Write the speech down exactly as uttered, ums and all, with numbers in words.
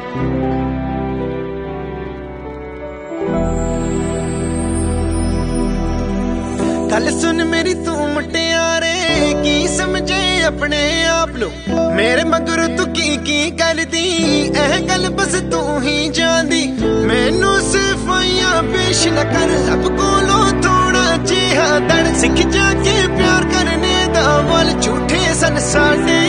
गल सुन मेरी तू मुटियारे की समझे अपने आप नो मेरे मगर तू की की करदी एह गल बस तू ही जानदी मैनू सिफाइयां पेश न कर लब कोलों थोड़ा जिहा दड़ सिख जाके प्यार करने दा वल झूठे सन साडे